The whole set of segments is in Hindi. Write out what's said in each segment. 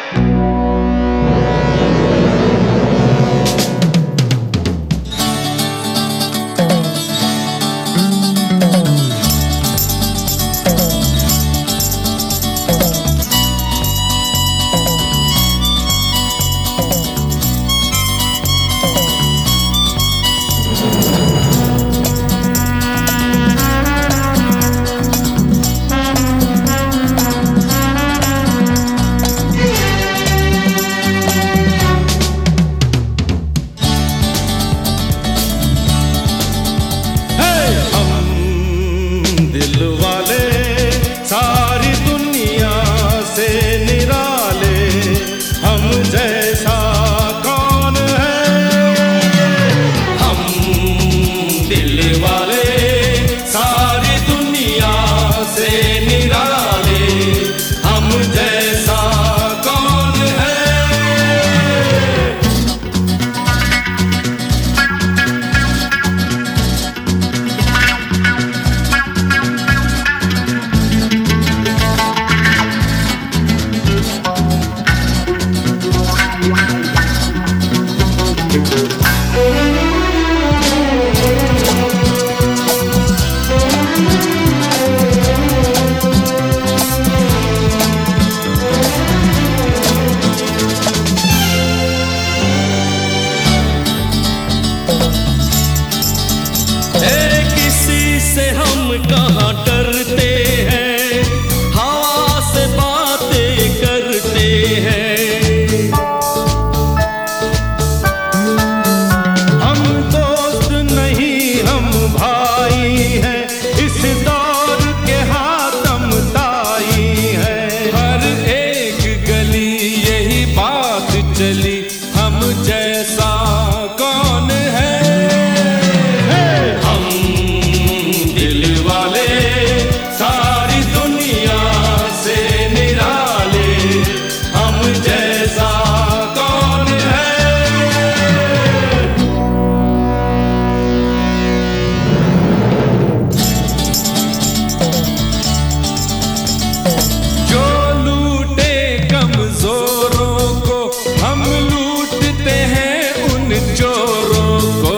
सारी दुनिया से निराले, हम जैसा कौन है। हम दिल वाले सारी दुनिया से निराले, हम जैसा कौन है। से हम कहाँ डरते हैं, हवा से बातें करते हैं। हम दोस्त नहीं हम भाई हैं, इस दौर के हाथम ताई हैं। हर एक गली यही बात चली, हम जैसा कौन है। सारी दुनिया से निराले, हम जैसा कौन है। जो लूटे कमजोरों को, हम लूटते हैं उन चोरों को।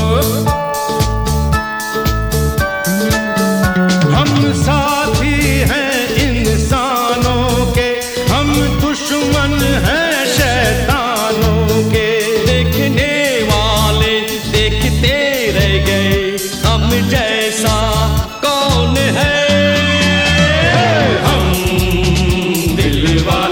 हम साथी हैं इंसानों के, हम दुश्मन हैं शैतानों के। देखने वाले देखते रह गए, हम जैसा कौन है। हम दिल वाले